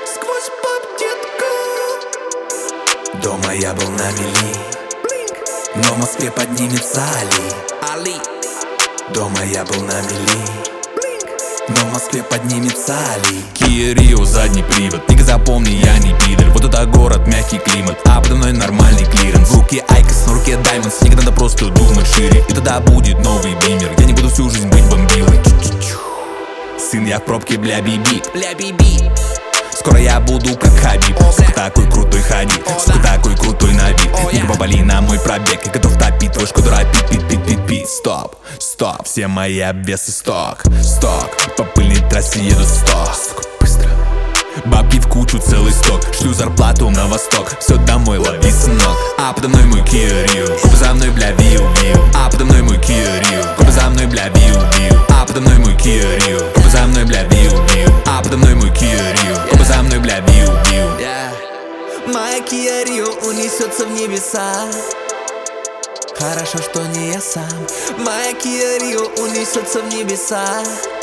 сквозь поп, детка. Дома я был на мели, но в Москве поднимется Али. Дома я был на мели, но в Москве поднимется Али. Kia Rio, задний привод, нигга запомни, я не пидор. Вот это город, мягкий климат, а подо мной нормальный клиренс. В руке Айкос, на руке Даймондс, никогда надо просто думать шире. И тогда будет новый бимер, я не буду всю жизнь быть бомбилой. Сын, я в пробке, бля, биби. Скоро я буду как Хабиб. Сука, такой крутой Хади, сука, такой крутой на вид. Нигга попали на мой пробег, я готов топить твой Шкоду Рапид. Стоп, все мои обвесы сток. По пыльной трассе едут 100. Сука, быстро. Бабки в кучу, целый сток. Шлю зарплату на восток, все домой, лови, сынок. А подо мной мой Kia Rio, купи за мной, бля, виу. А подо мной мой Kia Rio, купи за мной, бля, виу. А подо мной мой Kia Rio, купи за мной, бля, виу. А подо мной мой Kia Rio, купи за мной, бля, виу. Моя Kia Rio унесется в небеса. Хорошо, что не я сам. Моя Kia Rio унесется в небеса.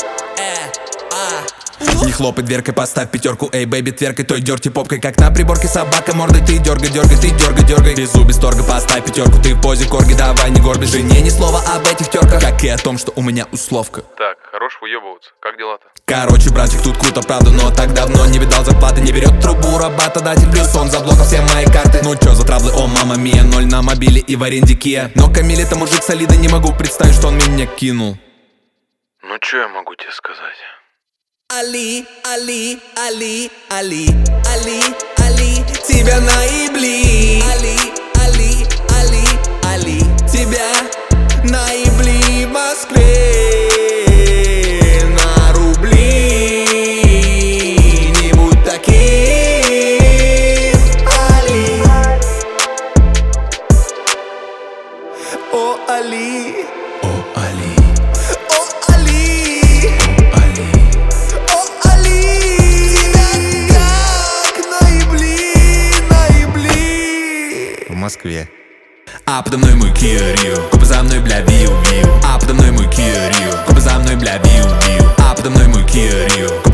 Не хлопай дверкой, поставь пятерку, эй, бэйби, тверкой той дерти попкой, как на приборке собака мордой. Ты дергай, Безу, без торга, поставь пятерку, ты в позе корги, давай не горбись. Жене ни слова об этих терках, как и о том, что у меня условка. Так, хорош выебываться, как дела-то? Короче, братик, тут круто, правда, но так давно не видал зарплаты. Не берет трубу работодатель, плюс он заблокал все мои карты. Ну чё за травлы, о мама мия, 0 на мобиле и в аренде Kia. Но Камиль это мужик солидный, не могу представить, что он меня кинул. Ну чё я могу тебе сказать? Али, тебя наебли. Али, тебя наебли в Москве на рубли. Не будь таким, Али. О, Али. В Москве. А подо мной мой Kia Rio, купи за мной, бля, виу. А подо мной мой Kia Rio, купи за мной, бля, виу. А подо мной мой Kia Rio,